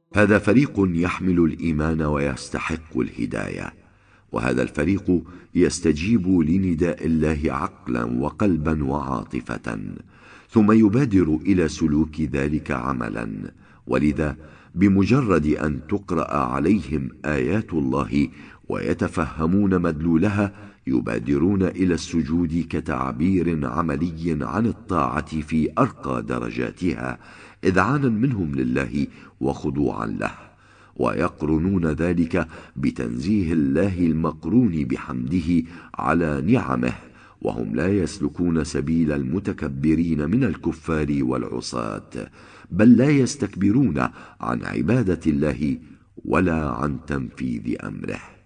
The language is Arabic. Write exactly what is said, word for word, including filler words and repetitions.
هذا فريق يحمل الإيمان ويستحق الهداية، وهذا الفريق يستجيب لنداء الله عقلا وقلبا وعاطفة، ثم يبادر إلى سلوك ذلك عملا. ولذا بمجرد أن تقرأ عليهم آيات الله ويتفهمون مدلولها يبادرون إلى السجود كتعبير عملي عن الطاعة في أرقى درجاتها، إذعانا منهم لله وخضوعا له، ويقرنون ذلك بتنزيه الله المقرون بحمده على نعمه، وهم لا يسلكون سبيل المتكبرين من الكفار والعصاة، بل لا يستكبرون عن عبادة الله ولا عن تنفيذ أمره.